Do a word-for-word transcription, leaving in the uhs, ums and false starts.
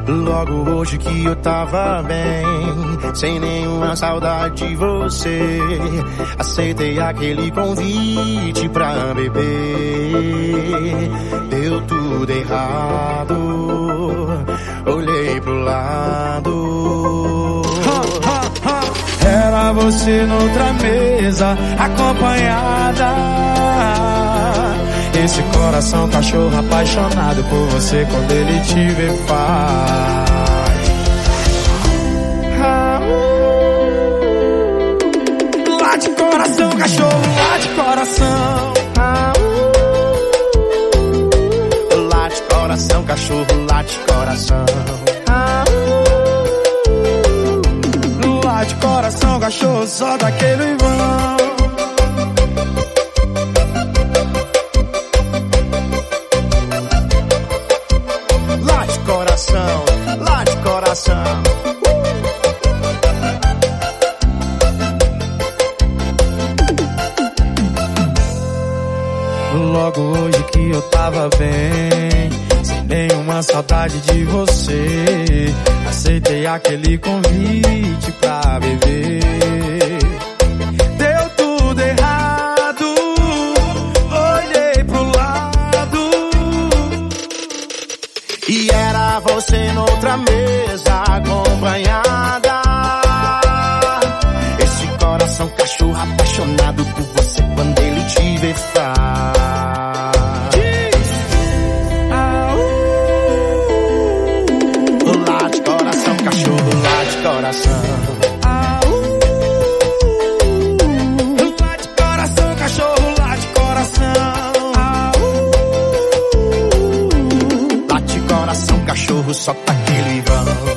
Logo hoje que eu tava bem, sem nenhuma saudade de você, aceitei aquele convite pra beber. Deu tudo errado, olhei pro lado. Era você noutra mesa, acompanhada. Esse coração cachorro apaixonado por você, quando ele te vê faz. Ah, uh, late coração, cachorro, late coração. Ah, uh, late coração, cachorro, late coração. Ah, uh, late coração, cachorro, só daquele vão. Coração, late coração. Logo hoje que eu tava bem, sem nenhuma saudade de você, aceitei aquele convite pra beber. Deu tudo errado, olhei pro lado e era você noutra mesa, acompanhada. Esse coração cachorro apaixonado por você, quando ele te vê faz. Ah, uh, late coração, cachorro, late coração. Ah, uh, late coração, cachorro, late coração. Ah, uh, late coração, cachorro, só tá aquele vão.